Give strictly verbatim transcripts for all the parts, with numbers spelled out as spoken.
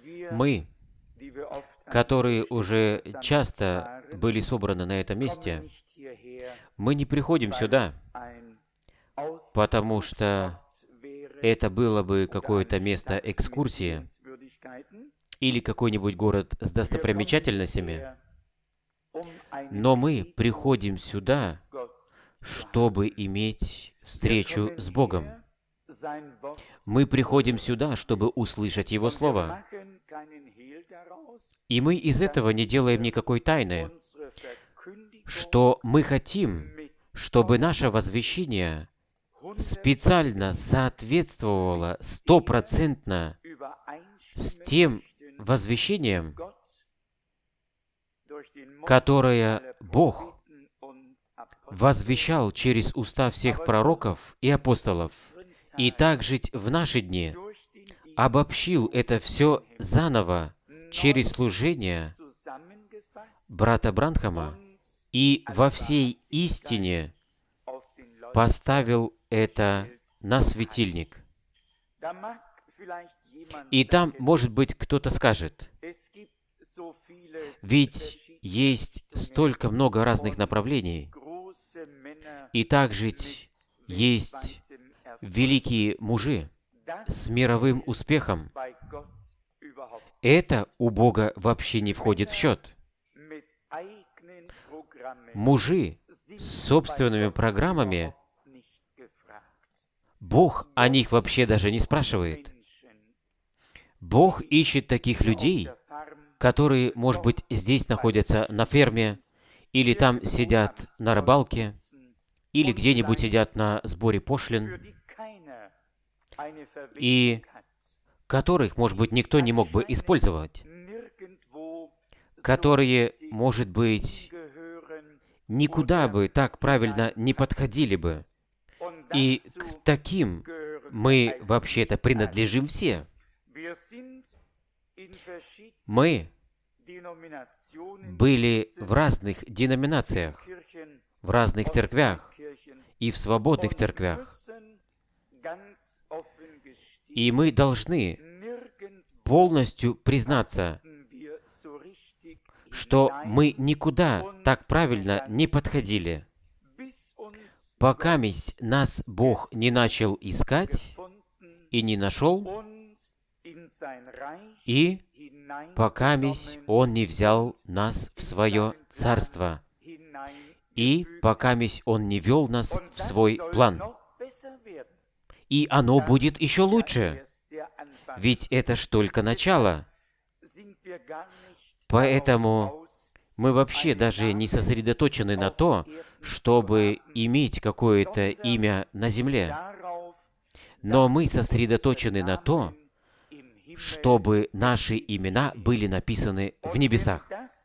Мы, которые уже часто были собраны на этом месте, мы не приходим сюда, потому что это было бы какое-то место экскурсии или какой-нибудь город с достопримечательностями, но мы приходим сюда, чтобы иметь встречу с Богом. Мы приходим сюда, чтобы услышать Его Слово. И мы из этого не делаем никакой тайны, что мы хотим, чтобы наше возвещение специально соответствовало стопроцентно с тем возвещением, которое Бог возвещал через уста всех пророков и апостолов, и так жить в наши дни, обобщил это все заново через служение брата Бранхама и во всей истине поставил это на светильник. И там, может быть, кто-то скажет, ведь есть столько много разных направлений, и также есть великие мужи с мировым успехом. Это у Бога вообще не входит в счет. Мужи с собственными программами, Бог о них вообще даже не спрашивает. Бог ищет таких людей, которые, может быть, здесь находятся на ферме, или там сидят на рыбалке, или где-нибудь сидят на сборе пошлин, и которых, может быть, никто не мог бы использовать, которые, может быть, никуда бы так правильно не подходили бы. И к таким мы вообще-то принадлежим все. Мы были в разных деноминациях, в разных церквях и в свободных церквях. И мы должны полностью признаться, что мы никуда так правильно не подходили, покаместь нас Бог не начал искать и не нашел, и покаместь Он не взял нас в Свое Царство, и покаместь Он не вел нас в Свой план. И оно будет еще лучше, ведь это ж только начало. Поэтому мы вообще даже не сосредоточены на то, чтобы иметь какое-то имя на земле. Но мы сосредоточены на то, чтобы наши имена были написаны в небесах.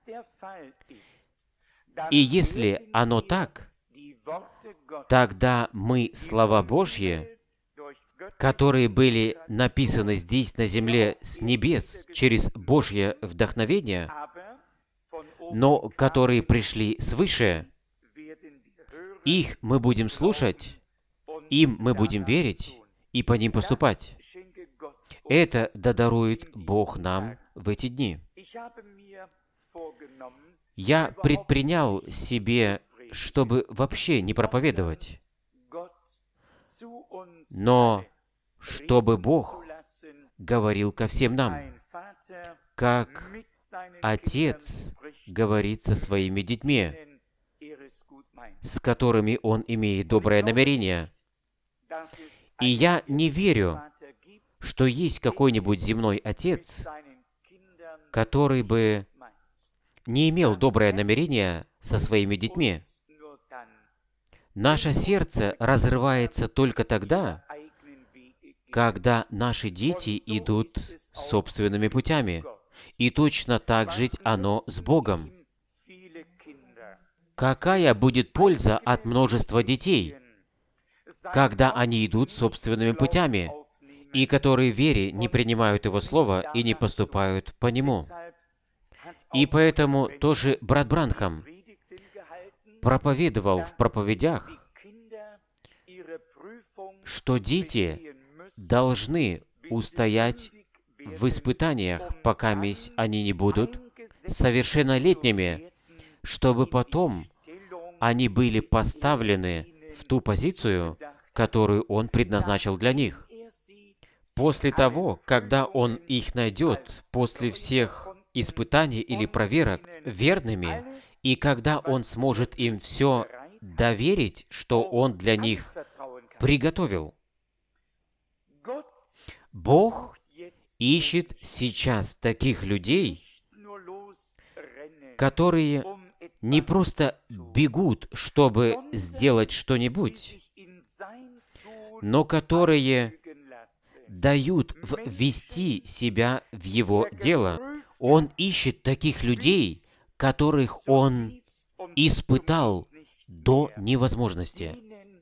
И если оно так, тогда мы слова Божьи, которые были написаны здесь на земле с небес через Божье вдохновение, но которые пришли свыше, их мы будем слушать, им мы будем верить и по ним поступать. Это додарует Бог нам в эти дни. Я предпринял себе, чтобы вообще не проповедовать, но чтобы Бог говорил ко всем нам, как Отец говорит со своими детьми, с которыми Он имеет доброе намерение. И я не верю, что есть какой-нибудь земной Отец, который бы не имел доброе намерение со своими детьми. Наше сердце разрывается только тогда, когда наши дети идут собственными путями. И точно так жить оно с Богом. Какая будет польза от множества детей, когда они идут собственными путями, и которые в вере не принимают Его Слова и не поступают по Нему? И поэтому тоже брат Бранхам проповедовал в проповедях, что дети должны устоять в испытаниях, пока мись они не будут совершеннолетними, чтобы потом они были поставлены в ту позицию, которую Он предназначил для них. После того, когда Он их найдет, после всех испытаний или проверок верными, и когда Он сможет им все доверить, что Он для них приготовил. Бог ищет сейчас таких людей, которые не просто бегут, чтобы сделать что-нибудь, но которые дают ввести себя в Его дело. Он ищет таких людей, которых Он испытал до невозможности,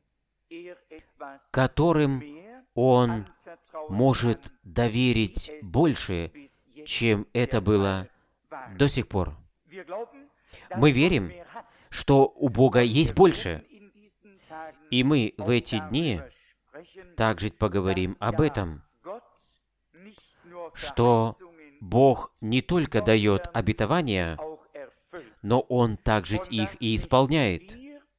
которым Он может доверить больше, чем это было до сих пор. Мы верим, что у Бога есть больше, и мы в эти дни также поговорим об этом, что Бог не только дает обетования, но Он также их и исполняет,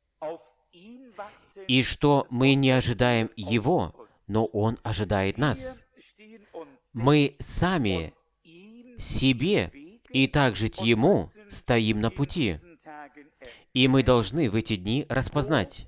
и что мы не ожидаем Его, но Он ожидает нас. Мы сами себе и также Ему стоим на пути, и мы должны в эти дни распознать,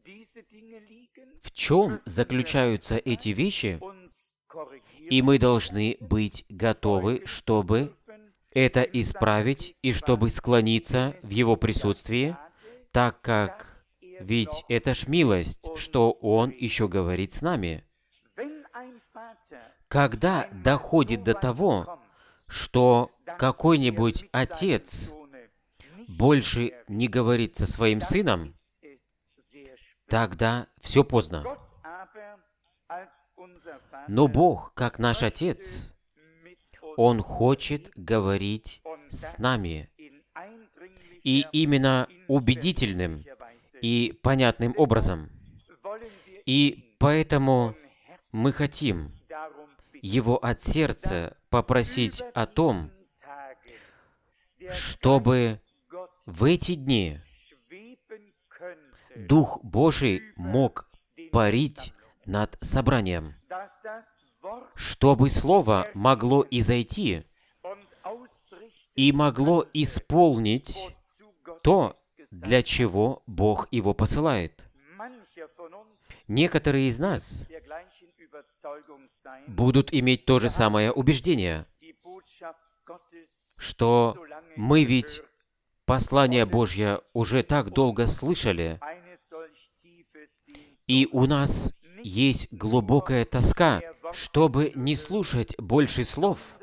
в чем заключаются эти вещи, и мы должны быть готовы, чтобы это исправить и чтобы склониться в Его присутствии, так как ведь это ж милость, что Он еще говорит с нами. Когда доходит до того, что какой-нибудь отец больше не говорит со своим сыном, тогда все поздно. Но Бог, как наш Отец, Он хочет говорить с нами. И именно убедительным и понятным образом. И поэтому мы хотим Его от сердца попросить о том, чтобы в эти дни Дух Божий мог парить над собранием, чтобы Слово могло изойти и могло исполнить то, для чего Бог его посылает. Некоторые из нас будут иметь то же самое убеждение, что мы ведь послание Божье уже так долго слышали, и у нас есть глубокая тоска, чтобы не слушать больше слов,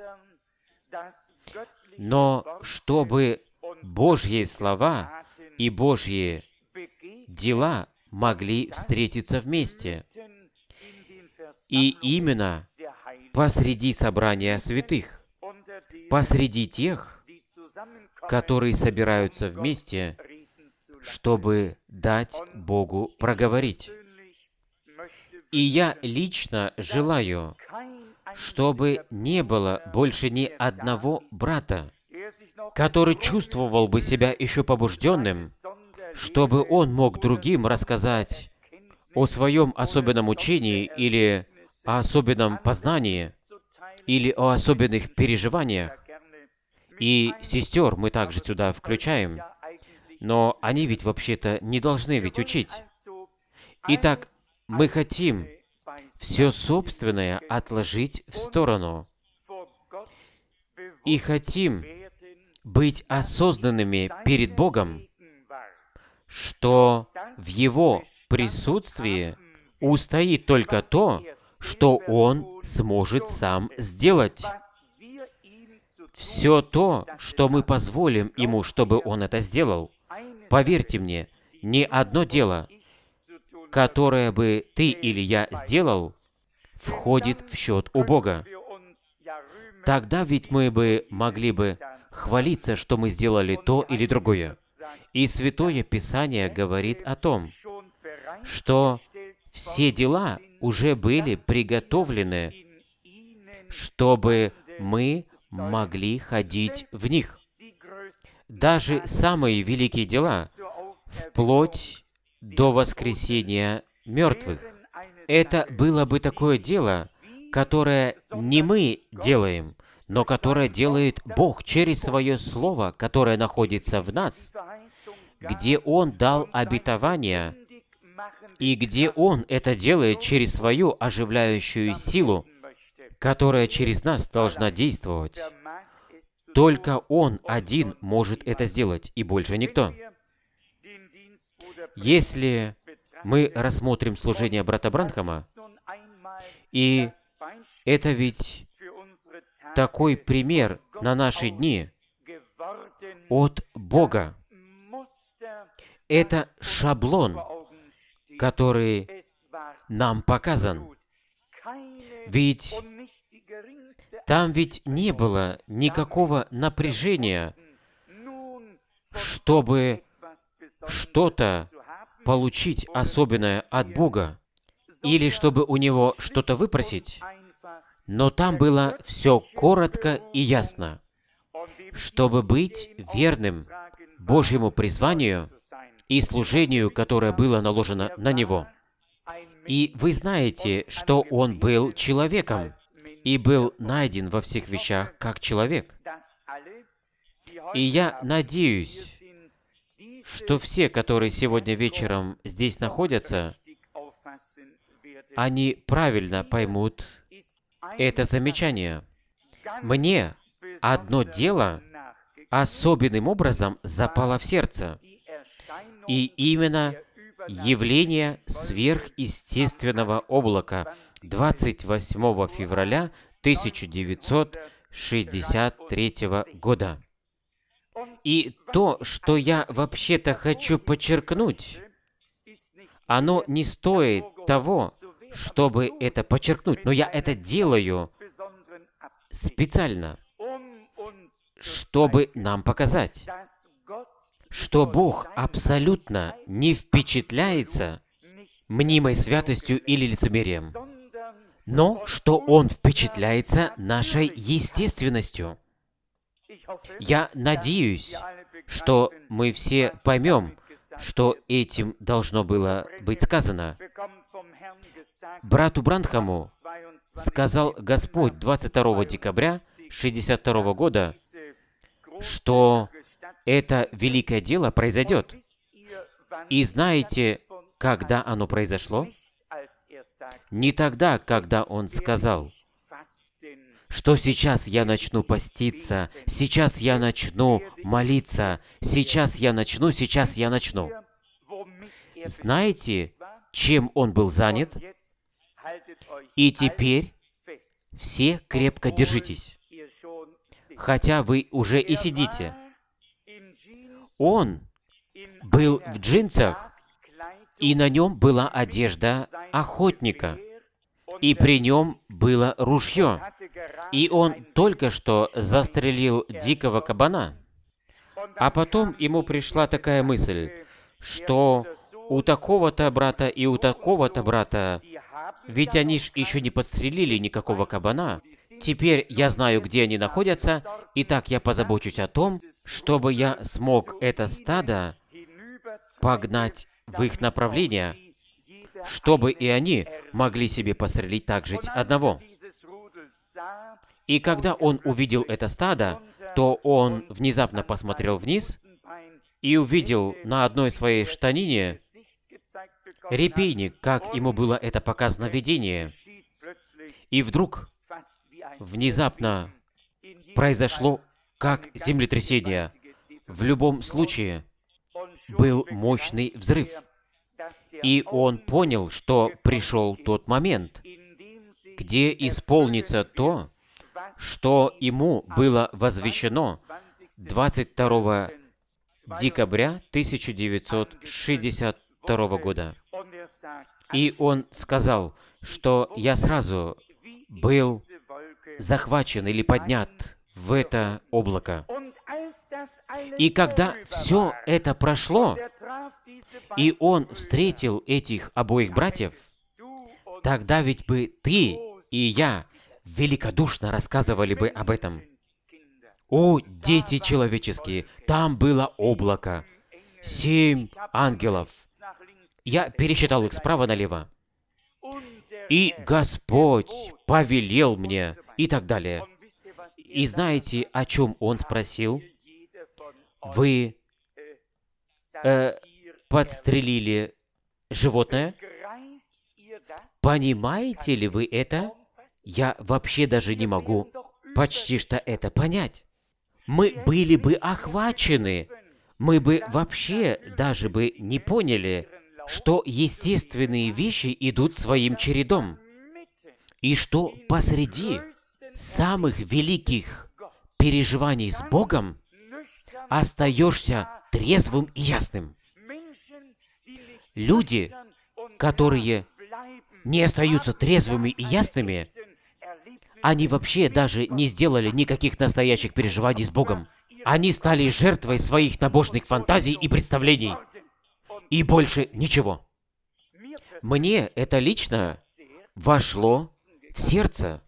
но чтобы Божьи слова и Божьи дела могли встретиться вместе. И именно посреди собрания святых, посреди тех, которые собираются вместе, чтобы дать Богу проговорить. И я лично желаю, чтобы не было больше ни одного брата, который чувствовал бы себя еще побужденным, чтобы он мог другим рассказать о своем особенном учении или о особенном познании, или о особенных переживаниях. И сестер мы также сюда включаем, но они ведь вообще-то не должны ведь учить. Итак, мы хотим все собственное отложить в сторону и хотим быть осознанными перед Богом, что в Его присутствии устоит только то, что Он сможет сам сделать. Все то, что мы позволим Ему, чтобы Он это сделал. Поверьте мне, ни одно дело, которое бы ты или я сделал, входит в счет у Бога. Тогда ведь мы бы могли бы хвалиться, что мы сделали то или другое. И Святое Писание говорит о том, что все дела уже были приготовлены, чтобы мы могли ходить в них. Даже самые великие дела, вплоть до воскресения мертвых. Это было бы такое дело, которое не мы делаем, но которое делает Бог через Свое Слово, которое находится в нас, где Он дал обетование, и где Он это делает через Свою оживляющую силу, которая через нас должна действовать. Только Он один может это сделать, и больше никто. Если мы рассмотрим служение брата Бранхама, и это ведь такой пример на наши дни от Бога. Это шаблон, который нам показан. Ведь там ведь не было никакого напряжения, чтобы что-то получить особенное от Бога, или чтобы у Него что-то выпросить. Но там было все коротко и ясно. Чтобы быть верным Божьему призванию и служению, которое было наложено на Него. И вы знаете, что Он был человеком и был найден во всех вещах как человек. И я надеюсь, что все, которые сегодня вечером здесь находятся, они правильно поймут это замечание. Мне одно дело особенным образом запало в сердце, и именно явление сверхъестественного облака двадцать восьмого февраля тысяча девятьсот шестьдесят третьего года. И то, что я вообще-то хочу подчеркнуть, оно не стоит того, чтобы это подчеркнуть, но я это делаю специально, чтобы нам показать, что Бог абсолютно не впечатляется мнимой святостью или лицемерием, но что Он впечатляется нашей естественностью. Я надеюсь, что мы все поймем, что этим должно было быть сказано. Брату Бранхаму сказал Господь двадцать второго декабря шестьдесят второго года, что это великое дело произойдет. И знаете, когда оно произошло? Не тогда, когда Он сказал, что сейчас я начну поститься, сейчас я начну молиться, сейчас я начну, сейчас я начну. Знаете, чем Он был занят? И теперь все крепко держитесь, хотя вы уже и сидите. Он был в джинсах, и на нем была одежда охотника, и при нем было ружье, и он только что застрелил дикого кабана. А потом ему пришла такая мысль, что у такого-то брата и у такого-то брата, ведь они ж еще не подстрелили никакого кабана. Теперь я знаю, где они находятся, и так я позабочусь о том, чтобы я смог это стадо погнать в их направление, чтобы и они могли себе пострелить так же одного. И когда он увидел это стадо, то он внезапно посмотрел вниз и увидел на одной своей штанине репейник, как ему было это показано в видении. И вдруг, внезапно, произошло как землетрясение. В любом случае, был мощный взрыв. И он понял, что пришел тот момент, где исполнится то, что ему было возвещено двадцать второго декабря тысяча девятьсот шестьдесят второго года. И он сказал, что я сразу был захвачен или поднят в это облако. И когда все это прошло, и он встретил этих обоих братьев, тогда ведь бы ты и я великодушно рассказывали бы об этом. О, дети человеческие, там было облако, семь ангелов. Я пересчитал их справа налево. И Господь повелел мне, и так далее. И знаете, о чем Он спросил? Вы э, подстрелили животное? Понимаете ли вы это? Я вообще даже не могу почти что это понять. Мы были бы охвачены, мы бы вообще даже бы не поняли, что естественные вещи идут своим чередом, и что посреди самых великих переживаний с Богом остаешься трезвым и ясным. Люди, которые не остаются трезвыми и ясными, они вообще даже не сделали никаких настоящих переживаний с Богом. Они стали жертвой своих набожных фантазий и представлений. И больше ничего. Мне это лично вошло в сердце.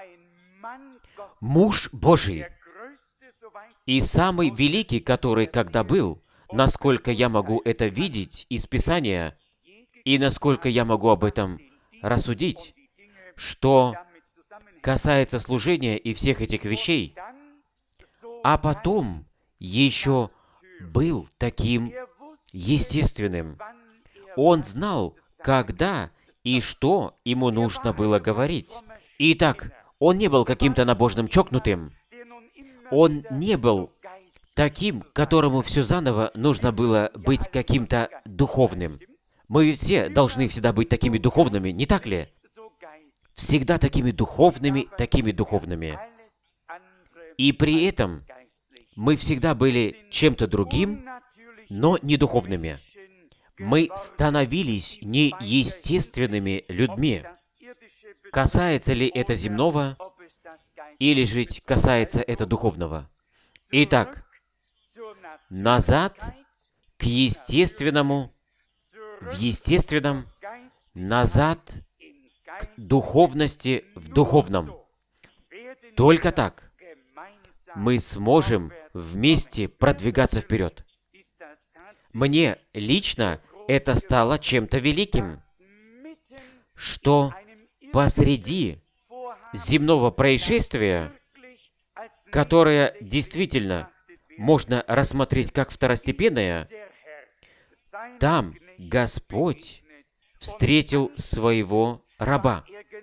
Муж Божий и самый великий, который когда был, насколько я могу это видеть из Писания, и насколько я могу об этом рассудить, что касается служения и всех этих вещей, а потом еще был таким естественным. Он знал, когда и что ему нужно было говорить. Итак, он не был каким-то набожным чокнутым. Он не был таким, которому все заново нужно было быть каким-то духовным. Мы ведь все должны всегда быть такими духовными, не так ли? Всегда такими духовными, такими духовными. И при этом мы всегда были чем-то другим, но не духовными. Мы становились неестественными людьми. Касается ли это земного, или же касается это духовного? Итак, назад к естественному, в естественном, назад к духовности в духовном. Только так мы сможем вместе продвигаться вперед. Мне лично это стало чем-то великим, что посреди земного происшествия, которое действительно можно рассмотреть как второстепенное, там Господь встретил своего раба.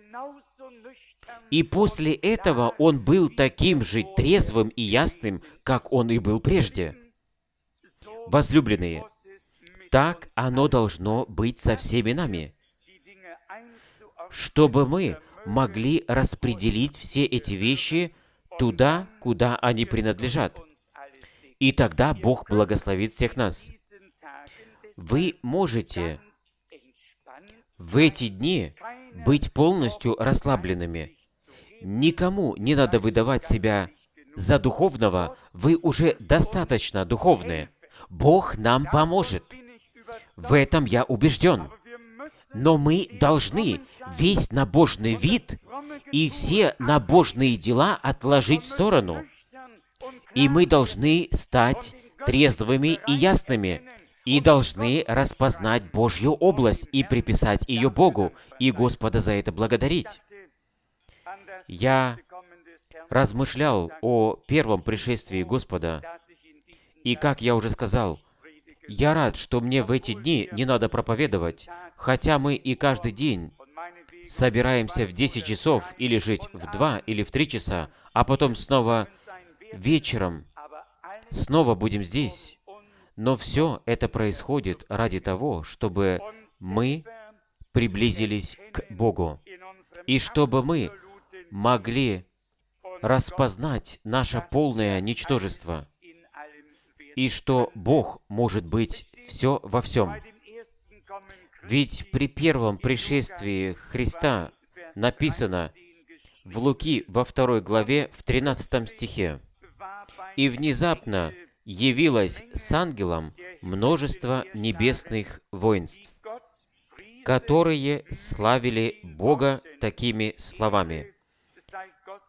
И после этого он был таким же трезвым и ясным, как он и был прежде. Возлюбленные, так оно должно быть со всеми нами, чтобы мы могли распределить все эти вещи туда, куда они принадлежат. И тогда Бог благословит всех нас. Вы можете в эти дни быть полностью расслабленными. Никому не надо выдавать себя за духовного, вы уже достаточно духовны. Бог нам поможет. В этом я убежден. Но мы должны весь набожный вид и все набожные дела отложить в сторону. И мы должны стать трезвыми и ясными, и должны распознать Божью область и приписать ее Богу, и Господа за это благодарить. Я размышлял о первом пришествии Господа, и, как я уже сказал, я рад, что мне в эти дни не надо проповедовать, хотя мы и каждый день собираемся в десять часов или жить в два или в три часа, а потом снова вечером снова будем здесь. Но все это происходит ради того, чтобы мы приблизились к Богу, и чтобы мы могли распознать наше полное ничтожество, и что Бог может быть все во всем. Ведь при первом пришествии Христа написано в Луки во второй главе в тринадцатом стихе: «И внезапно явилось с ангелом множество небесных воинств, которые славили Бога такими словами: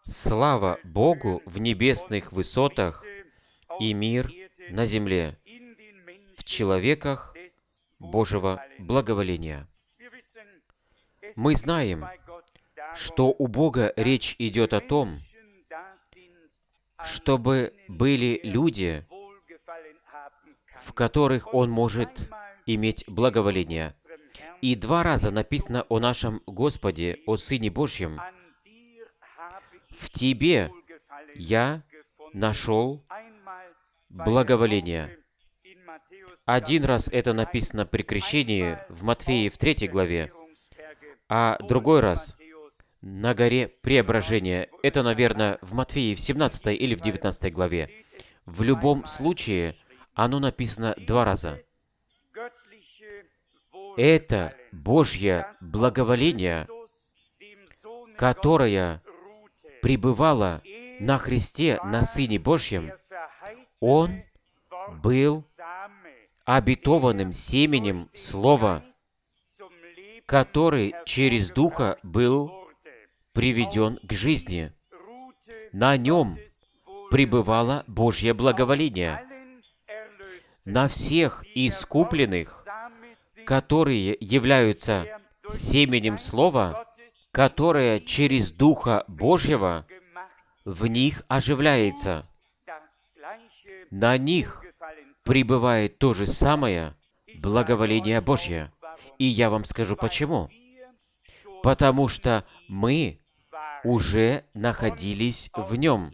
Слава Богу в небесных высотах и мир на земле, в человеках Божьего благоволения. Мы знаем, что у Бога речь идет о том, чтобы были люди, в которых Он может иметь благоволение. И два раза написано о нашем Господе, о Сыне Божьем. «В Тебе я нашел благоволение». Один раз это написано при крещении в Матфея в третьей главе, а другой раз на горе Преображения. Это, наверное, в Матфея в семнадцатой или в девятнадцатой главе. В любом случае, оно написано два раза. Это Божье благоволение, которое пребывало на Христе, на Сыне Божьем. Он был обетованным семенем Слова, который через Духа был приведен к жизни. На нем пребывало Божье благоволение. На всех искупленных, которые являются семенем Слова, которое через Духа Божьего в них оживляется. На них пребывает то же самое благоволение Божье. И я вам скажу почему. Потому что мы уже находились в Нем.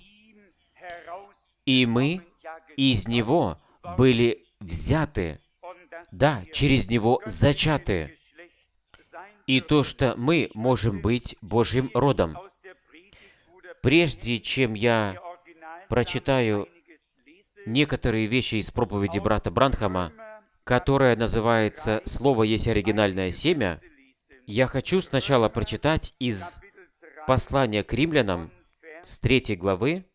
И мы из Него были взяты, да, через Него зачаты. И то, что мы можем быть Божьим родом. Прежде чем я прочитаю некоторые вещи из проповеди брата Бранхама, которая называется «Слово есть оригинальное семя», я хочу сначала прочитать из послания к римлянам с третьей главы,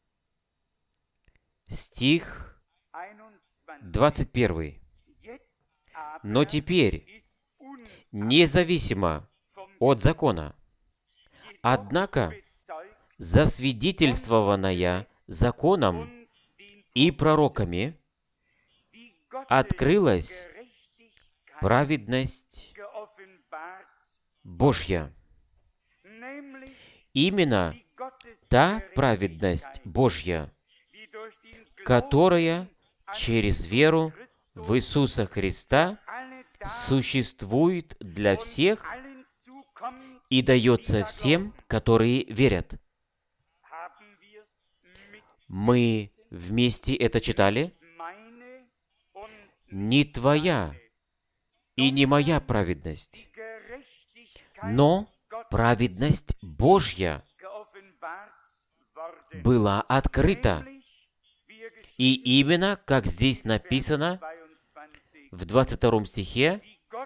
стих двадцать первый. «Но теперь, независимо от закона, однако засвидетельствованная законом и пророками, открылась праведность Божья». Именно та праведность Божья, которая через веру в Иисуса Христа существует для всех и дается всем, которые верят. Мы вместе это читали? Не твоя и не моя праведность, но праведность Божья была открыта. И именно, как здесь написано в двадцать втором стихе,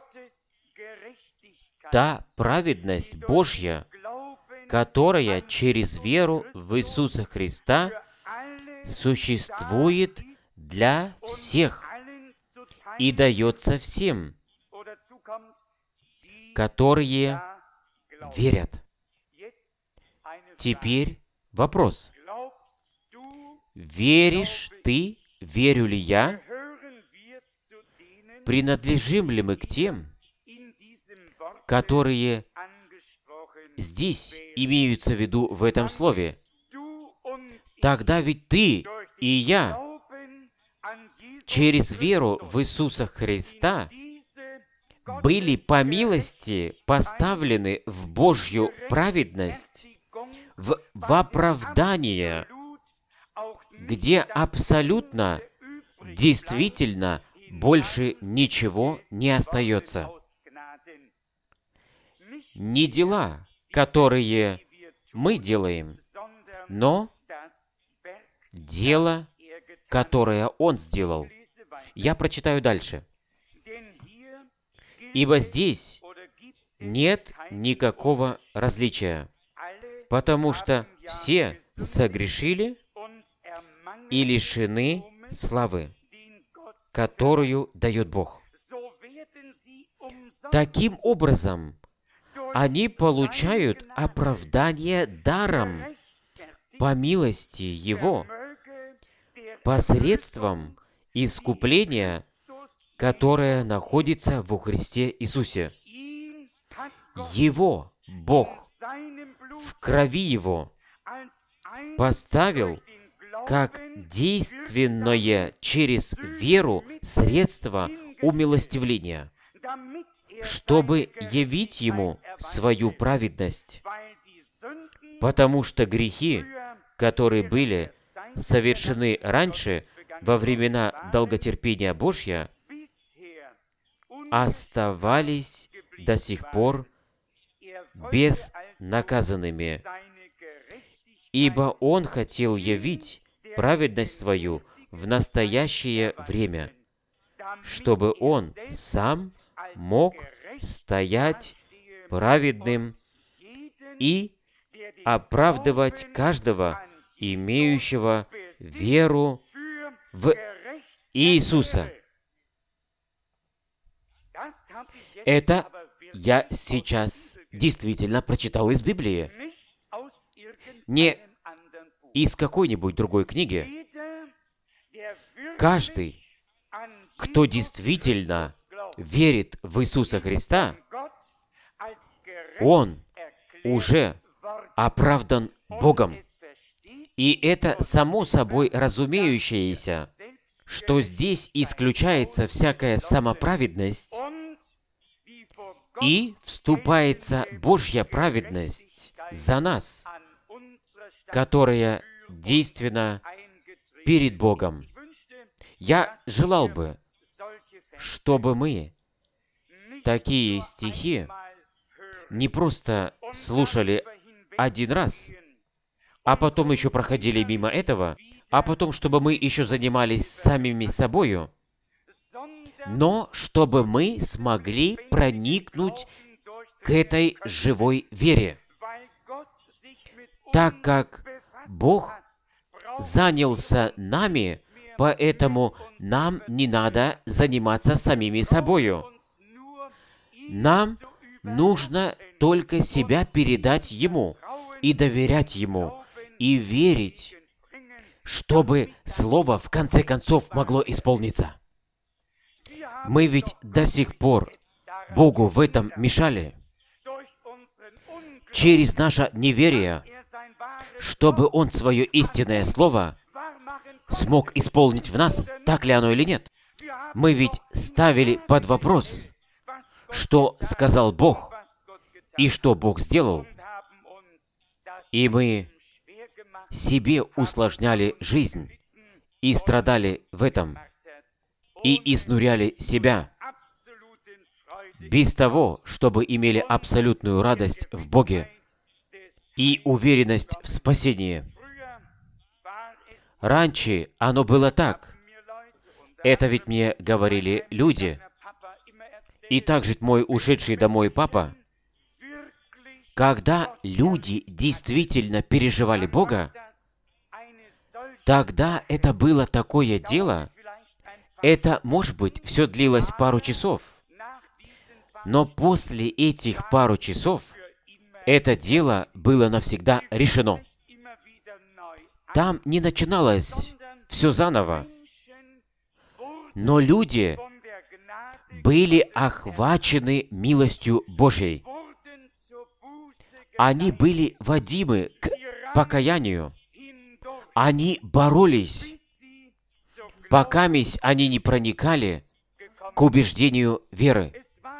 та праведность Божья, которая через веру в Иисуса Христа существует для всех и дается всем, которые верят. Теперь вопрос. Веришь ты, верю ли я? Принадлежим ли мы к тем, которые здесь имеются в виду в этом слове? Тогда ведь ты и я через веру в Иисуса Христа были по милости поставлены в Божью праведность, в, в оправдание, где абсолютно, действительно, больше ничего не остается. Не дела, которые мы делаем, но дело, которое Он сделал. Я прочитаю дальше. «Ибо здесь нет никакого различия, потому что все согрешили и лишены славы, которую дает Бог». Таким образом, они получают оправдание даром по милости Его, посредством искупления, которое находится во Христе Иисусе. Его, Бог, в крови Его поставил как действенное через веру средство умилостивления, чтобы явить Ему свою праведность, потому что грехи, которые были совершены раньше, во времена долготерпения Божья, оставались до сих пор безнаказанными, ибо Он хотел явить праведность свою в настоящее время, чтобы Он сам мог стоять праведным и оправдывать каждого, имеющего веру в Иисуса. Это я сейчас действительно прочитал из Библии, не из какой-нибудь другой книги. Каждый, кто действительно верит в Иисуса Христа, он уже оправдан Богом. И это само собой разумеющееся, что здесь исключается всякая самоправедность и вступается Божья праведность за нас, которая действенна перед Богом. Я желал бы, чтобы мы такие стихи не просто слушали один раз, а потом еще проходили мимо этого, а потом, чтобы мы еще занимались самими собою, но чтобы мы смогли проникнуть к этой живой вере, так как Бог занялся нами, поэтому нам не надо заниматься самими собою. Нам нужно только себя передать Ему и доверять Ему, и верить, чтобы Слово в конце концов могло исполниться. Мы ведь до сих пор Богу в этом мешали. Через наше неверие, чтобы Он свое истинное Слово смог исполнить в нас, так ли оно или нет. Мы ведь ставили под вопрос, что сказал Бог и что Бог сделал. И мы себе усложняли жизнь и страдали в этом, и изнуряли себя, без того, чтобы имели абсолютную радость в Боге и уверенность в спасении. Раньше оно было так. Это ведь мне говорили люди. И также мой ушедший домой папа. Когда люди действительно переживали Бога, тогда это было такое дело. Это, может быть, все длилось пару часов. Но после этих пару часов это дело было навсегда решено. Там не начиналось все заново. Но люди были охвачены милостью Божьей. Они были водимы к покаянию. Они боролись, пока они не проникали к убеждению веры.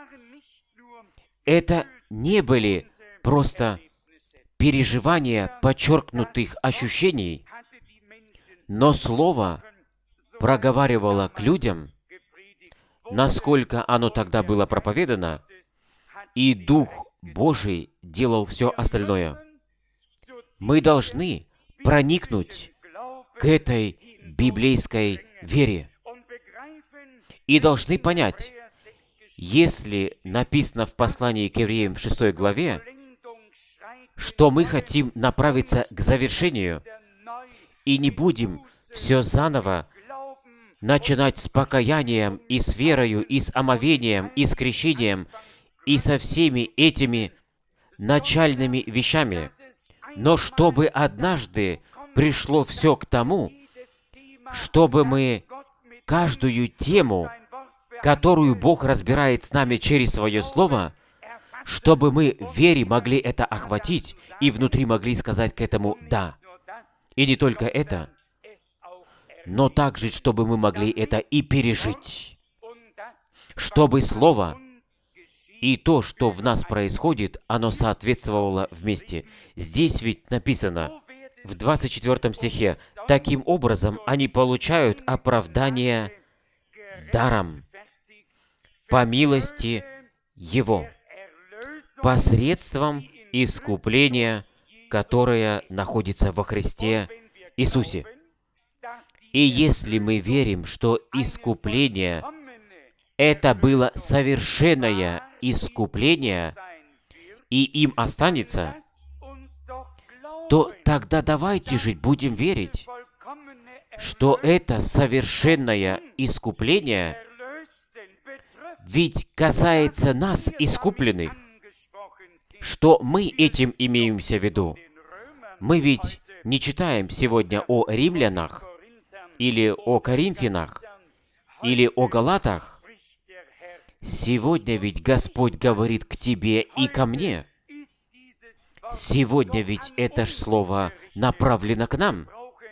Это не были просто переживания подчеркнутых ощущений, но Слово проговаривало к людям, насколько оно тогда было проповедано, и Дух Божий делал все остальное. Мы должны проникнуть к этой библейской вере и должны понять, если написано в послании к евреям в шестой главе, что мы хотим направиться к завершению и не будем все заново начинать с покаянием, и с верою, и с омовением, и с крещением, и со всеми этими начальными вещами, но чтобы однажды пришло все к тому, чтобы мы каждую тему, которую Бог разбирает с нами через Свое Слово, чтобы мы в вере могли это охватить и внутри могли сказать к этому «да». И не только это, но также, чтобы мы могли это и пережить. Чтобы Слово и то, что в нас происходит, оно соответствовало вместе. Здесь ведь написано в двадцать четвёртом стихе: «Таким образом они получают оправдание даром, по милости Его, посредством искупления, которое находится во Христе Иисусе». И если мы верим, что искупление — это было совершенное искупление, и им останется, то тогда давайте жить, будем верить, что это совершенное искупление ведь касается нас, искупленных. Что мы этим имеемся в виду? Мы ведь не читаем сегодня о римлянах, или о коринфянах, или о галатах. Сегодня ведь Господь говорит к тебе и ко мне. Сегодня ведь это ж слово направлено к нам.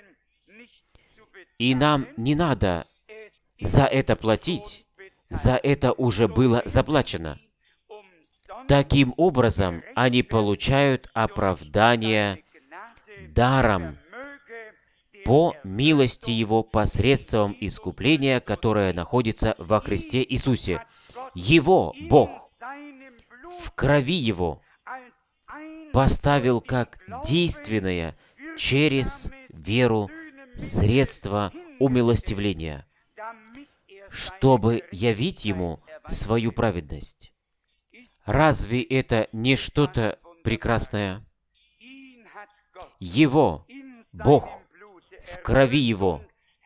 И нам не надо за это платить, за это уже было заплачено. Таким образом, они получают оправдание даром, по милости Его, посредством искупления, которое находится во Христе Иисусе. Его, Бог, в крови Его поставил как действенное через веру средство умилостивления, чтобы явить Ему свою праведность. Разве это не что-то прекрасное? Его, Бог, в крови Его.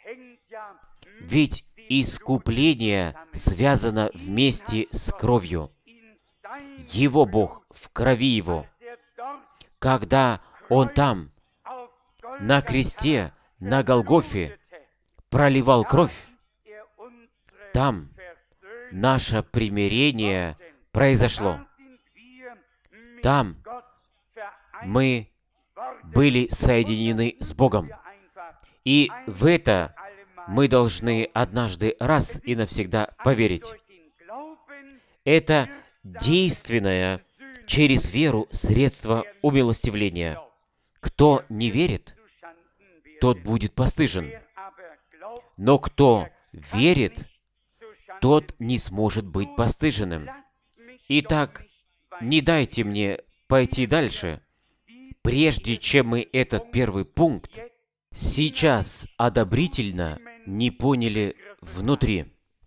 Ведь искупление связано вместе с кровью. Его Бог в крови Его. Когда Он там, на кресте, на Голгофе, проливал кровь, там наше примирение произошло. Там мы были соединены с Богом. И в это мы должны однажды раз и навсегда поверить. Это действенное через веру средство умилостивления. Кто не верит, тот будет постыжен. Но кто верит, тот не сможет быть постыженным. Итак, не дайте мне пойти дальше, прежде чем мы этот первый пункт сейчас одобрительно не поняли внутри.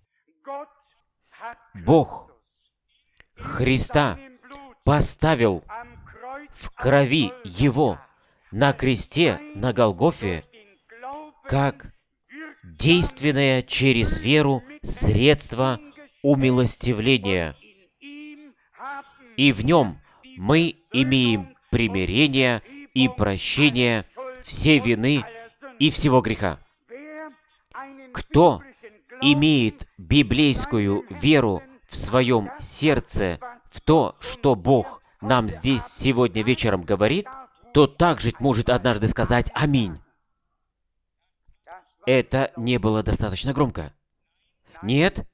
Бог Христа поставил в крови Его на кресте, на Голгофе, как действенное через веру средство умилостивления. И в Нем мы имеем примирение и прощение всей вины и всего греха. Кто имеет библейскую веру в своем сердце в то, что Бог нам здесь сегодня вечером говорит, тот также может однажды сказать «Аминь». Это не было достаточно громко. Нет,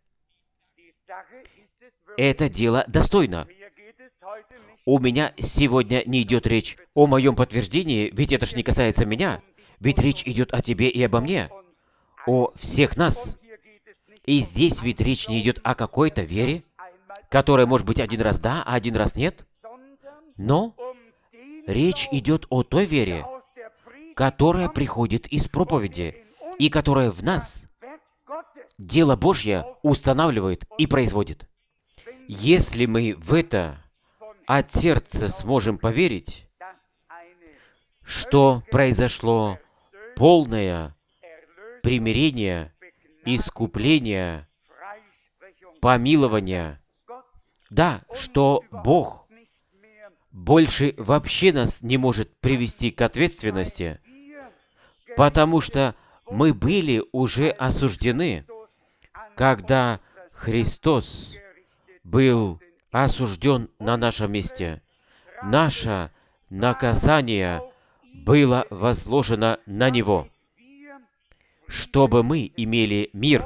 это дело достойно. У меня сегодня не идет речь о моем подтверждении, ведь это ж не касается меня. Ведь речь идет о тебе и обо мне, о всех нас. И здесь ведь речь не идет о какой-то вере, которая может быть один раз да, а один раз нет. Но речь идет о той вере, которая приходит из проповеди, и которая в нас дело Божье устанавливает и производит. Если мы в это от сердца сможем поверить, что произошло полное примирение, искупление, помилование, да, что Бог больше вообще нас не может привести к ответственности, потому что мы были уже осуждены, когда Христос был осужден на нашем месте. Наше наказание было возложено на Него, чтобы мы имели мир.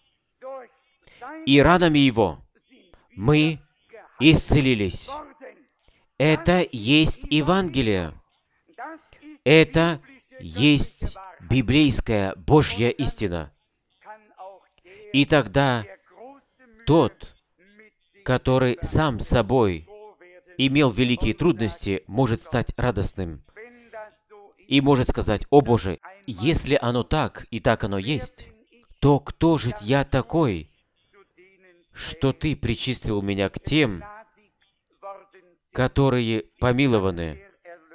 И ранами Его мы исцелились. Это есть Евангелие. Это есть библейская Божья истина. И тогда тот, который сам собой имел великие трудности, может стать радостным и может сказать: «О Боже, если оно так, и так оно есть, то кто же я такой, что Ты причислил меня к тем, которые помилованы,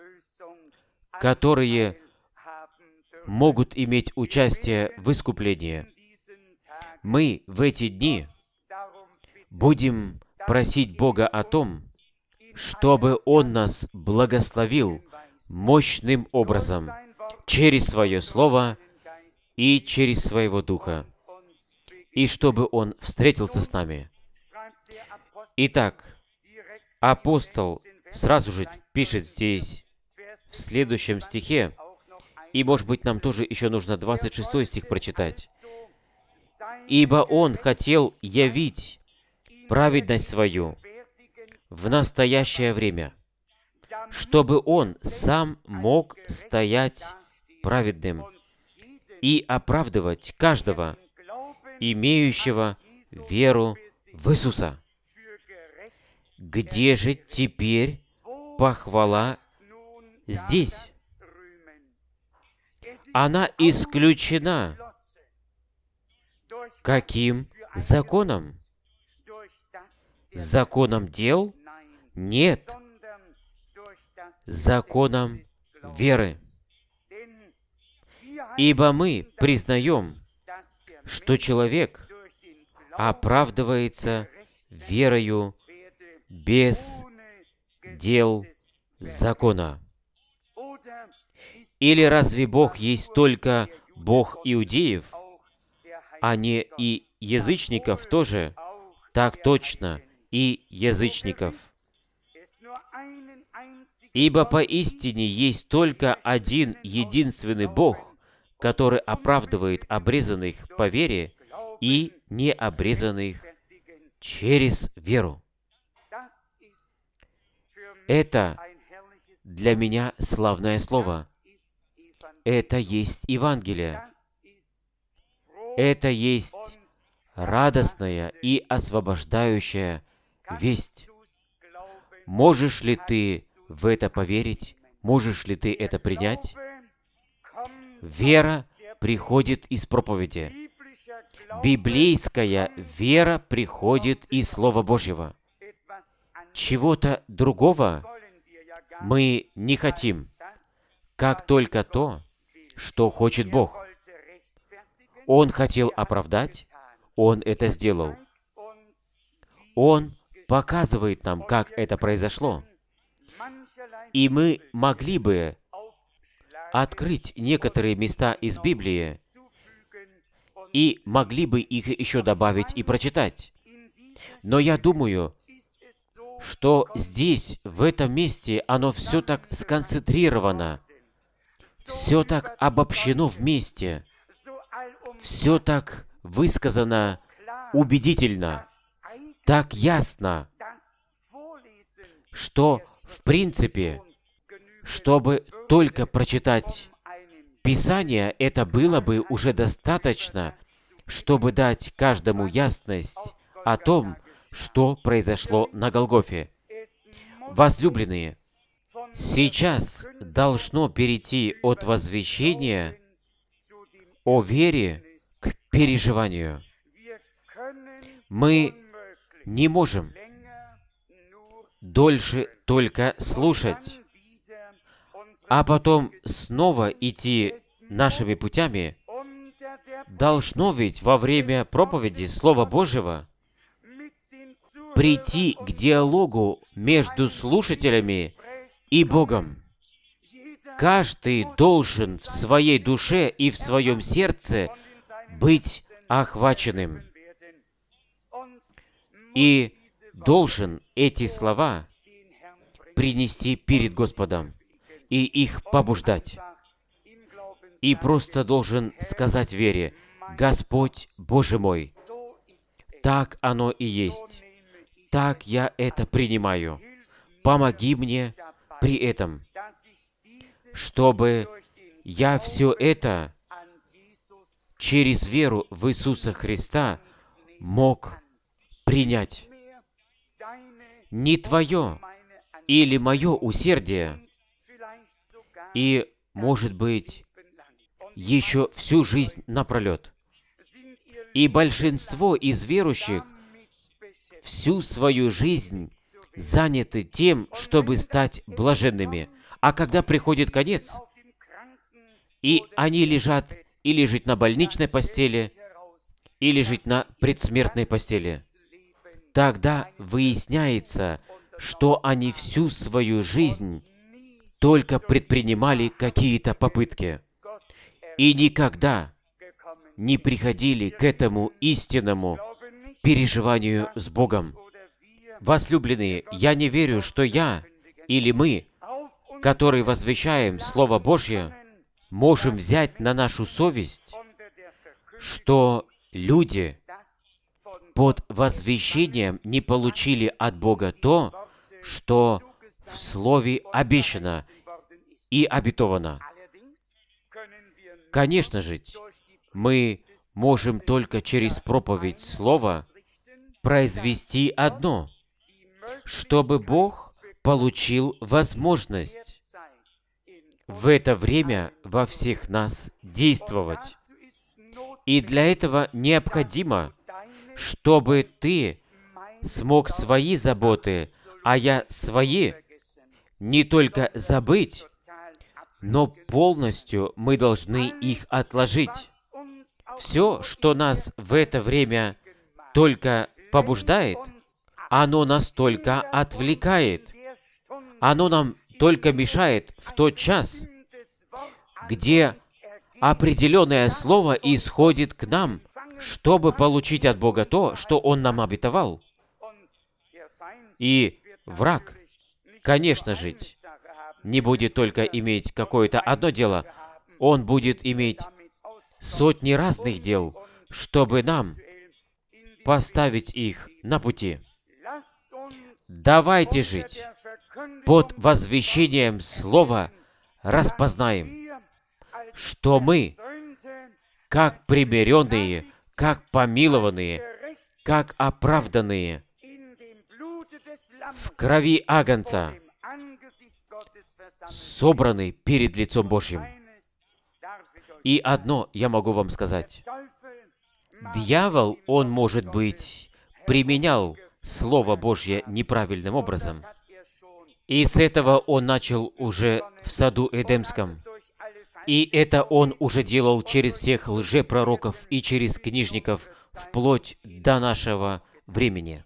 которые могут иметь участие в искуплении». Мы в эти дни будем просить Бога о том, чтобы Он нас благословил мощным образом через Свое Слово и через Своего Духа, и чтобы Он встретился с нами. Итак, апостол сразу же пишет здесь, в следующем стихе, и, может быть, нам тоже еще нужно двадцать шестой стих прочитать. «Ибо Он хотел явить праведность свою в настоящее время, чтобы Он сам мог стоять праведным и оправдывать каждого, имеющего веру в Иисуса». Где же теперь похвала здесь? Она исключена. Каким законом? Законом дел? Нет. Законом веры. Ибо мы признаем, что человек оправдывается верою без дел закона. Или разве Бог есть только Бог иудеев, а не и язычников тоже? Так точно, и язычников. Ибо поистине есть только один единственный Бог, который оправдывает обрезанных по вере и необрезанных через веру. Это для меня славное слово. Это есть Евангелие. Это есть радостная и освобождающая весть. Можешь ли ты в это поверить? Можешь ли ты это принять? Вера приходит из проповеди. Библейская вера приходит из Слова Божьего. Чего-то другого мы не хотим, как только то, что хочет Бог. Он хотел оправдать, Он это сделал. Он показывает нам, как это произошло. И мы могли бы открыть некоторые места из Библии и могли бы их еще добавить и прочитать. Но я думаю, что здесь, в этом месте, оно все так сконцентрировано, все так обобщено вместе, все так высказано убедительно, так ясно, что, в принципе, чтобы только прочитать Писание, это было бы уже достаточно, чтобы дать каждому ясность о том, что произошло на Голгофе. Возлюбленные, сейчас должно перейти от возвещения о вере к переживанию. Мы не можем дольше только слушать, а потом снова идти нашими путями. Должно ведь во время проповеди Слова Божьего прийти к диалогу между слушателями и Богом. каждый должен в своей душе и в своем сердце быть охваченным. И должен эти слова принести перед Господом и их побуждать. И просто должен сказать вере: «Господь, Боже мой, так оно и есть. Так я это принимаю. Помоги мне при этом, чтобы я все это через веру в Иисуса Христа мог принять. Не твое или мое усердие, и, может быть, еще всю жизнь напролет. И большинство из верующих всю свою жизнь заняты тем, чтобы стать блаженными. А когда приходит конец, и они лежат или жить на больничной постели, или жить на предсмертной постели, тогда выясняется, что они всю свою жизнь только предпринимали какие-то попытки и никогда не приходили к этому истинному переживанию с Богом. Возлюбленные, я не верю, что я или мы, которые возвещаем Слово Божье, можем взять на нашу совесть, что люди под возвещением не получили от Бога то, что в Слове обещано и обетовано. Конечно же, мы можем только через проповедь Слова произвести одно, чтобы Бог получил возможность в это время во всех нас действовать. И для этого необходимо, чтобы ты смог свои заботы, а я свои, не только забыть, но полностью мы должны их отложить. Все, что нас в это время только побуждает, оно нас только отвлекает. Оно нам только мешает в тот час, где определенное слово исходит к нам, чтобы получить от Бога то, что Он нам обетовал. И враг, конечно же, не будет только иметь какое-то одно дело, он будет иметь сотни разных дел, чтобы нам поставить их на пути. Давайте жить под возвещением Слова, распознаем, что мы, как примиренные, как помилованные, как оправданные в крови Агнца, собраны перед лицом Божьим. И одно я могу вам сказать. Дьявол, он, может быть, применял Слово Божье неправильным образом. И с этого он начал уже в саду Эдемском. И это он уже делал через всех лжепророков и через книжников вплоть до нашего времени.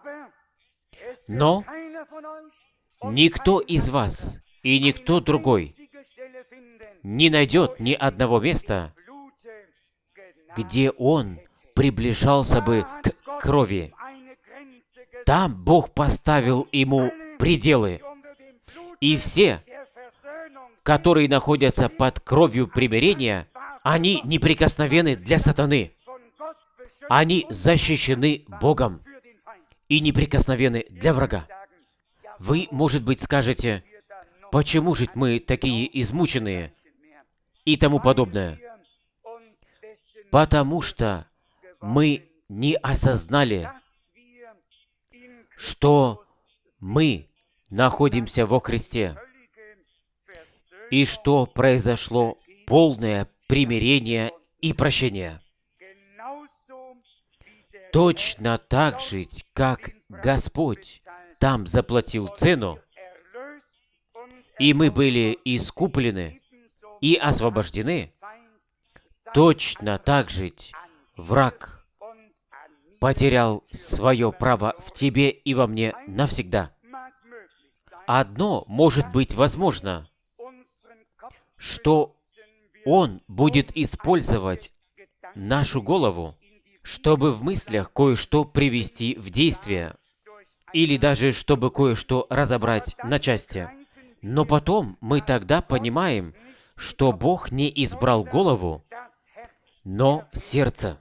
Но никто из вас и никто другой не найдет ни одного места, где он приближался бы к крови. Там Бог поставил ему пределы. И все, которые находятся под кровью примирения, они неприкосновенны для сатаны. Они защищены Богом и неприкосновенны для врага. Вы, может быть, скажете: почему же мы такие измученные и тому подобное? Потому что мы не осознали, что мы находимся во Христе, и что произошло полное примирение и прощение. Точно так же, как Господь там заплатил цену, и мы были искуплены и освобождены, точно так же враг потерял свое право в тебе и во мне навсегда. Одно может быть возможно. что Он будет использовать нашу голову, чтобы в мыслях кое-что привести в действие, или даже чтобы кое-что разобрать на части. Но потом мы тогда понимаем, что Бог не избрал голову, но сердце.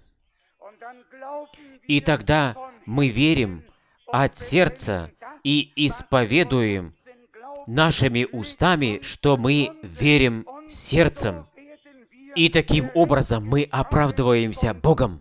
И тогда мы верим от сердца и исповедуем нашими устами, что мы верим сердцем. И таким образом мы оправдываемся Богом.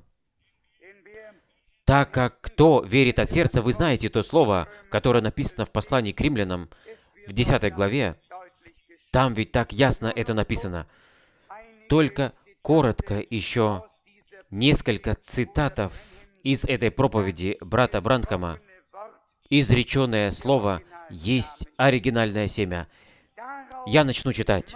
Так как кто верит от сердца, вы знаете то слово, которое написано в послании к римлянам в десятой главе. Там ведь так ясно это написано. Только коротко еще несколько цитатов из этой проповеди брата Бранхама. Изреченное слово есть оригинальное семя. Я начну читать.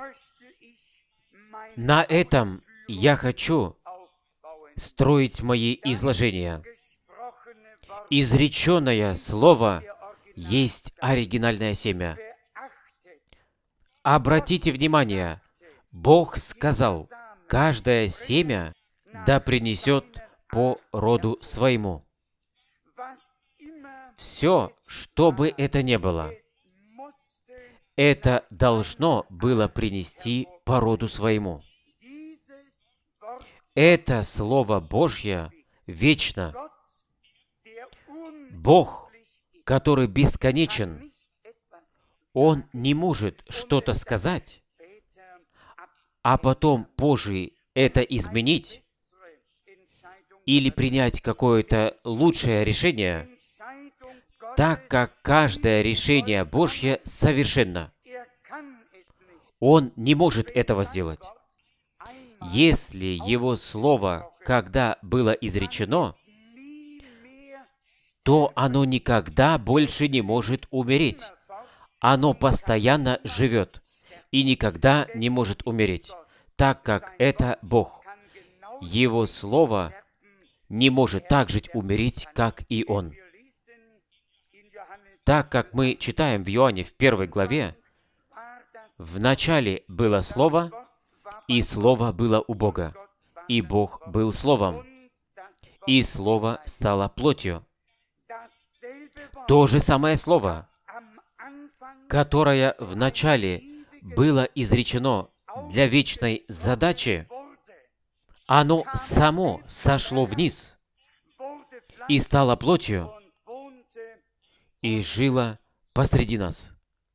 На этом я хочу строить мои изложения. Изреченное слово есть оригинальное семя. Обратите внимание, Бог сказал, каждое семя да принесет по роду своему. Все, что бы это ни было, это должно было принести по роду своему. Это Слово Божье вечно. Бог, который бесконечен, Он не может что-то сказать, а потом позже это изменить или принять какое-то лучшее решение, так как каждое решение Божье совершенно. Он не может этого сделать. Если Его Слово, когда было изречено, то оно никогда больше не может умереть. Оно постоянно живет и никогда не может умереть, так как это Бог. Его Слово не может так жить, умереть, как и Он. Так как мы читаем в Иоанне в первой главе, в начале было Слово, и Слово было у Бога, и Бог был Словом, и Слово стало плотью. То же самое Слово, которое в начале было изречено для вечной задачи, оно само сошло вниз и стало плотью и жило посреди нас.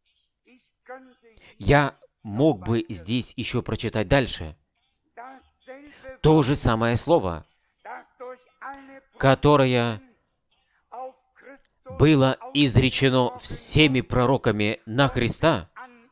Я мог бы здесь еще прочитать дальше. То же самое Слово, которое было изречено всеми пророками на Христа,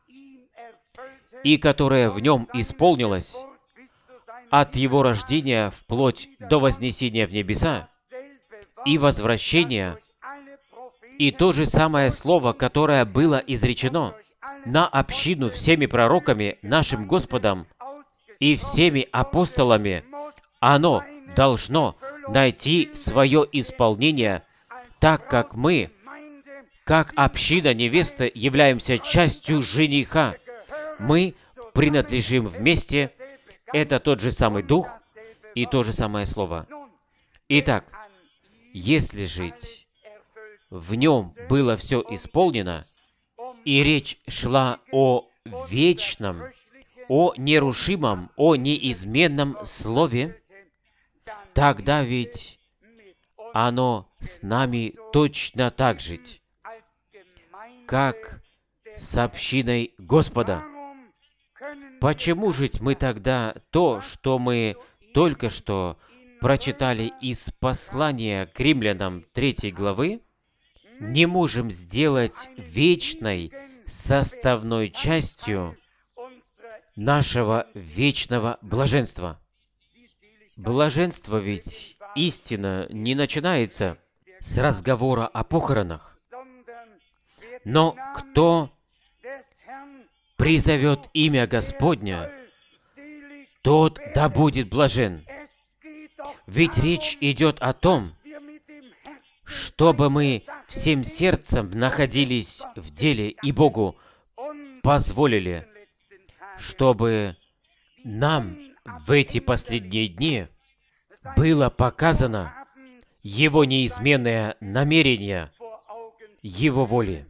и которое в Нем исполнилось от Его рождения вплоть до вознесения в небеса и возвращения, и то же самое Слово, которое было изречено на общину всеми пророками, нашим Господом и всеми апостолами, оно должно найти свое исполнение, так как мы, как община невесты, являемся частью жениха. Мы принадлежим вместе. Это тот же самый Дух и то же самое Слово. Итак, если жить в Нем было все исполнено, и речь шла о вечном, о нерушимом, о неизменном Слове, тогда ведь оно с нами точно так жить, как с общиной Господа. Почему жить мы тогда то, что мы только что прочитали из послания к римлянам третьей главы, не можем сделать вечной составной частью нашего вечного блаженства? Блаженство ведь истина не начинается с разговора о похоронах. Но кто призовет имя Господня, тот да будет блажен. Ведь речь идет о том, чтобы мы всем сердцем находились в деле и Богу позволили чтобы нам в эти последние дни было показано Его неизменное намерение, Его воли.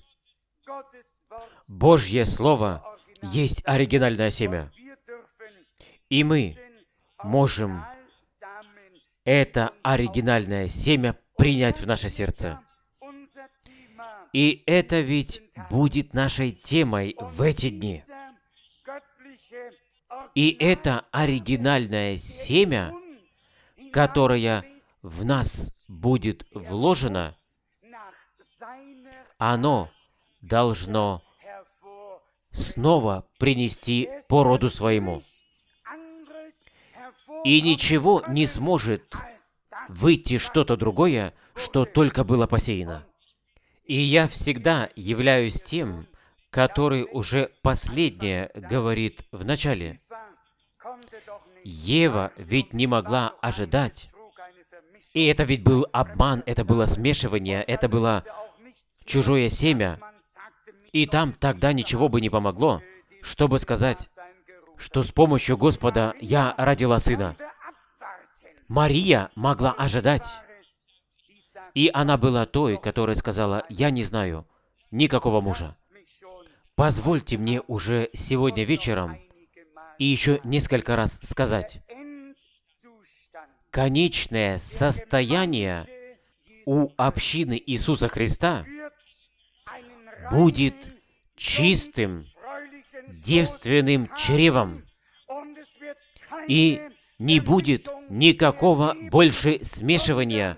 Божье Слово есть оригинальное семя, и мы можем это оригинальное семя принять в наше сердце. И это ведь будет нашей темой в эти дни. И это оригинальное семя, которое в нас будет вложено, оно должно снова принести по роду своему. И ничего не сможет выйти что-то другое, что только было посеяно. И я всегда являюсь тем, который уже последнее говорит в начале. Ева ведь не могла ожидать. И это ведь был обман, это было смешивание, это было чужое семя. И там тогда ничего бы не помогло, чтобы сказать, что с помощью Господа я родила сына. Мария могла ожидать. И она была той, которая сказала, «Я не знаю никакого мужа. Позвольте мне уже сегодня вечером и еще несколько раз сказать, конечное состояние у общины Иисуса Христа будет чистым, девственным чревом, и не будет никакого больше смешивания,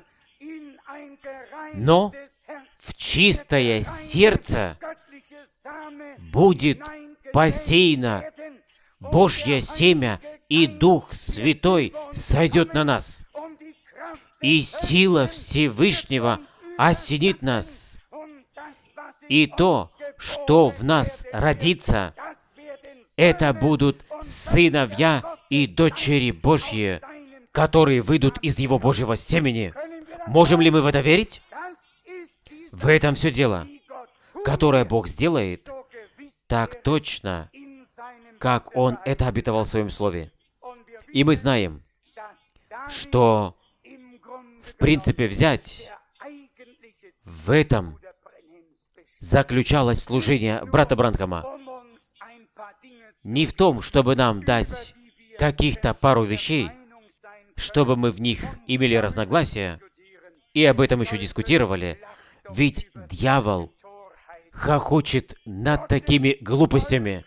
но в чистое сердце будет посеяно Божье семя, и Дух Святой сойдет на нас, и сила Всевышнего осенит нас. И то, что в нас родится, это будут сыновья и дочери Божьи, которые выйдут из Его Божьего семени. Можем ли мы в это верить? В этом все дело, которое Бог сделает так точно, как Он это обетовал в Своем Слове. И мы знаем, что, в принципе, взять, в этом заключалось служение брата Бранхама. Не в том, чтобы нам дать каких-то пару вещей, чтобы мы в них имели разногласия, и об этом еще дискутировали, ведь дьявол хохочет над такими глупостями.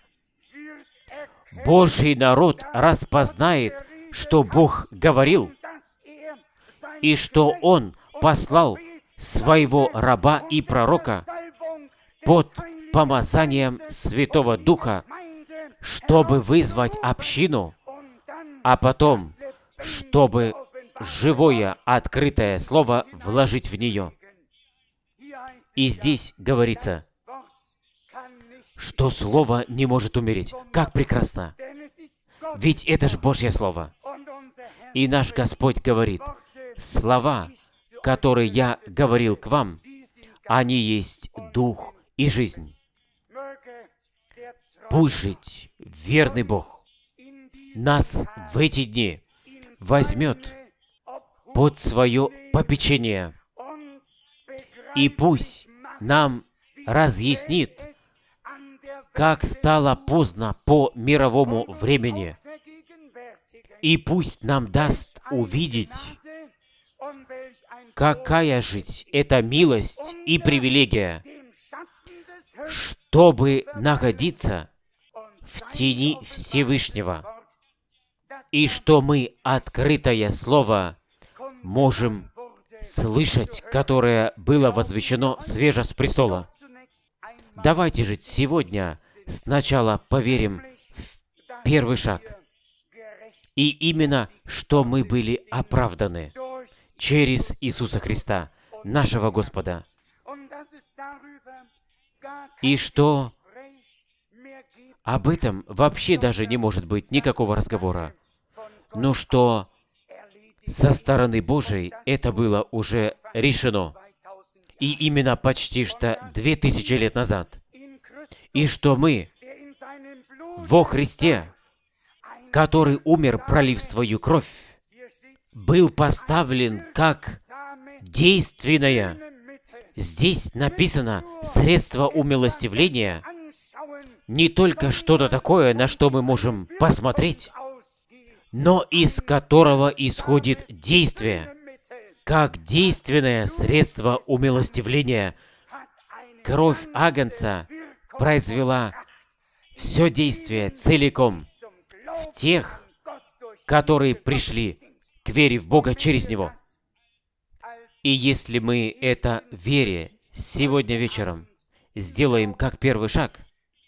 Божий народ распознает, что Бог говорил, и что Он послал своего раба и пророка под помазанием Святого Духа, чтобы вызвать общину, а потом, чтобы живое, открытое слово вложить в нее. И здесь говорится, что слово не может умереть. Как прекрасно! Ведь это же Божье Слово. И наш Господь говорит, слова, которые я говорил к вам, они есть дух и жизнь. Пусть жить верный Бог нас в эти дни возьмет под свое попечение, и пусть нам разъяснит, как стало поздно по мировому времени, и пусть нам даст увидеть, какая жить это милость и привилегия, чтобы находиться в тени Всевышнего, и что мы открытое Слово можем слышать, которое было возвещено свеже с престола. Давайте же сегодня сначала поверим в первый шаг, и именно, что мы были оправданы через Иисуса Христа, нашего Господа, и что об этом вообще даже не может быть никакого разговора, но что со стороны Божией это было уже решено, и именно почти что две тысячи лет назад, и что мы во Христе, который умер, пролив свою кровь, был поставлен как действенное, здесь написано, средство умилостивления, не только что-то такое, на что мы можем посмотреть, но из которого исходит действие, как действенное средство умилостивления. Кровь Агнца произвела все действие целиком в тех, которые пришли к вере в Бога через Него. И если мы это в вере сегодня вечером сделаем как первый шаг,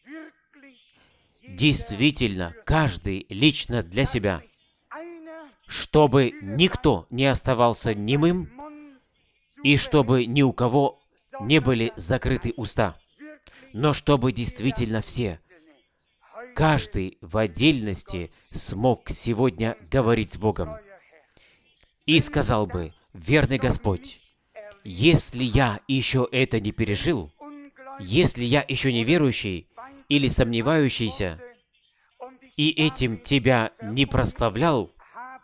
действительно, каждый лично для себя, чтобы никто не оставался немым, и чтобы ни у кого не были закрыты уста, но чтобы действительно все, каждый в отдельности смог сегодня говорить с Богом и сказал бы: «Верный Господь, если я еще это не пережил, если я еще не верующий или сомневающийся, и этим Тебя не прославлял,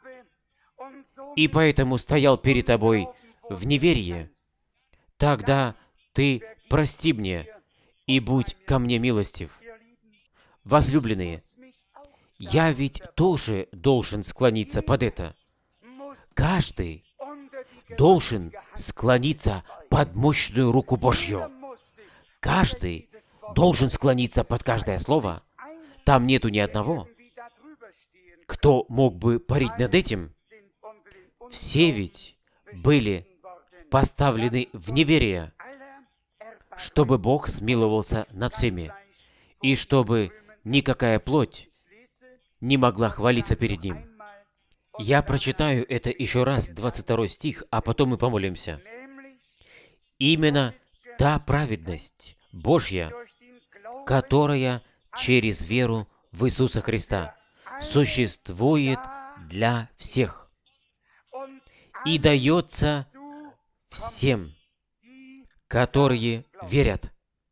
и поэтому стоял перед Тобой в неверии, тогда Ты прости мне и будь ко мне милостив». Возлюбленные, я ведь тоже должен склониться под это. Каждый должен склониться под мощную руку Божью. Каждый должен склониться под каждое слово. Там нету ни одного, кто мог бы парить над этим. Все ведь были поставлены в неверие, чтобы Бог смиловался над всеми, и чтобы никакая плоть не могла хвалиться перед Ним. Я прочитаю это еще раз, двадцать второй стих, а потом мы помолимся. Именно та праведность Божья, которая через веру в Иисуса Христа существует для всех и дается всем, которые верят.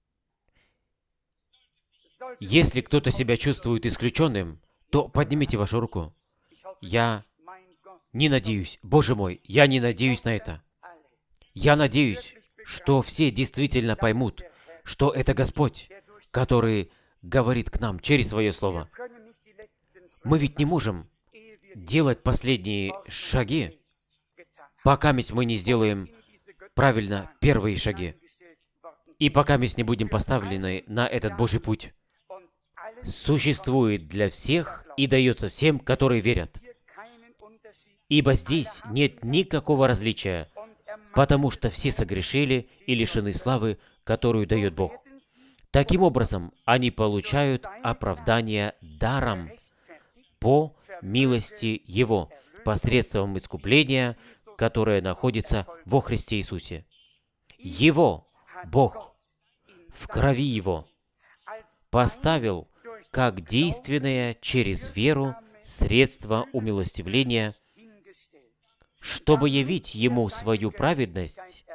Если кто-то себя чувствует исключенным, то поднимите вашу руку. Я не надеюсь, Боже мой, я не надеюсь на это. Я надеюсь, что все действительно поймут, что это Господь, который говорит к нам через Свое Слово. Мы ведь не можем делать последние шаги, пока мы не сделаем правильно первые шаги, и пока мы не будем поставлены на этот Божий путь. Существует для всех и дается всем, которые верят. Ибо здесь нет никакого различия, потому что все согрешили и лишены славы, которую дает Бог. Таким образом, они получают оправдание даром по милости Его, посредством искупления, которое находится во Христе Иисусе. Его, Бог, в крови Его поставил как действенное через веру средство умилостивления, чтобы явить Ему свою праведность.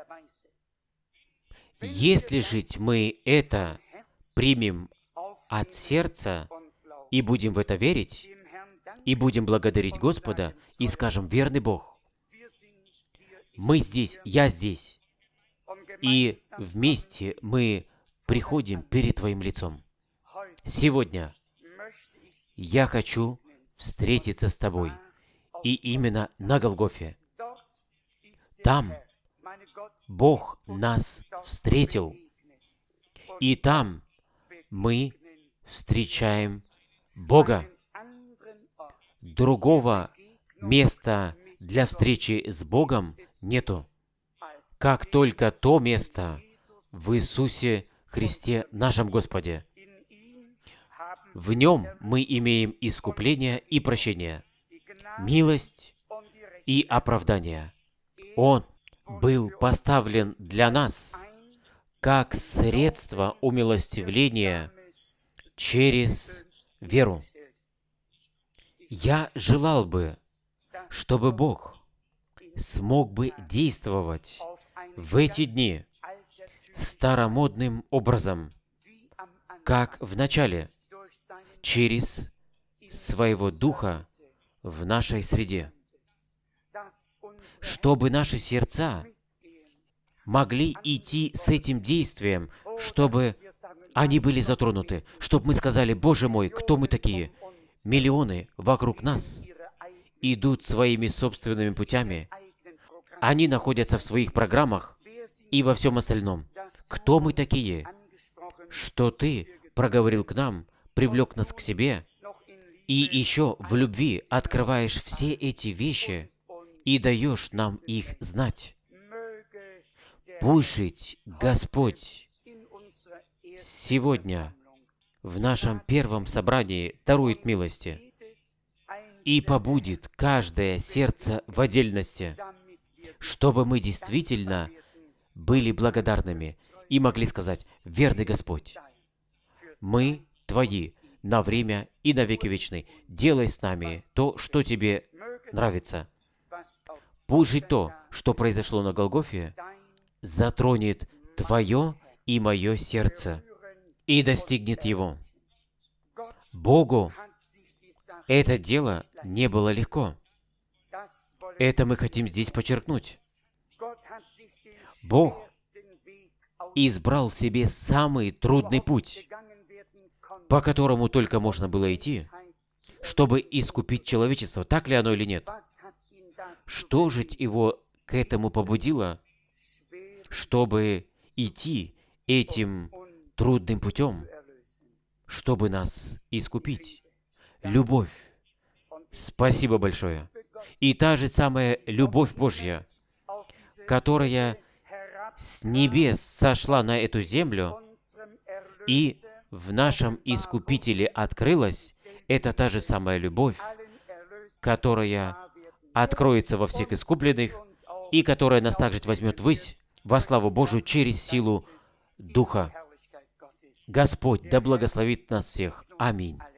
Если жить мы это примем от сердца и будем в это верить, и будем благодарить Господа, и скажем: «Верный Бог, мы здесь, я здесь, и вместе мы приходим перед Твоим лицом. Сегодня я хочу встретиться с Тобой, и именно на Голгофе. Там Бог нас встретил, и там мы встречаем Бога. Другого места для встречи с Богом нету, как только то место в Иисусе Христе, нашем Господе. В Нем мы имеем искупление и прощение, милость и оправдание. Он был поставлен для нас как средство умилостивления через веру. Я желал бы, чтобы Бог смог бы действовать в эти дни старомодным образом, как в начале, через Своего Духа в нашей среде, чтобы наши сердца могли идти с этим действием, чтобы они были затронуты, чтобы мы сказали: «Боже мой, кто мы такие?» Миллионы вокруг нас идут своими собственными путями. Они находятся в своих программах и во всем остальном. Кто мы такие, что Ты проговорил к нам, привлек нас к себе, и еще в любви открываешь все эти вещи и даешь нам их знать? Пусть жить Господь сегодня в нашем первом собрании дарует милости и побудит каждое сердце в отдельности, чтобы мы действительно были благодарными и могли сказать: «Верный Господь, мы Твои на время и на веки вечны. Делай с нами то, что Тебе нравится». Пусть же то, что произошло на Голгофе, затронет Твое и мое сердце и достигнет его. Богу это дело не было легко. Это мы хотим здесь подчеркнуть. Бог избрал себе самый трудный путь, по которому только можно было идти, чтобы искупить человечество. Так ли оно или нет? Что же его к этому побудило, чтобы идти этим трудным путем, чтобы нас искупить? Любовь. Спасибо большое. И та же самая любовь Божья, которая с небес сошла на эту землю и в нашем Искупителе открылась, это та же самая любовь, которая откроется во всех искупленных и которая нас также возьмет ввысь во славу Божию через силу Духа. Господь да благословит нас всех. Аминь.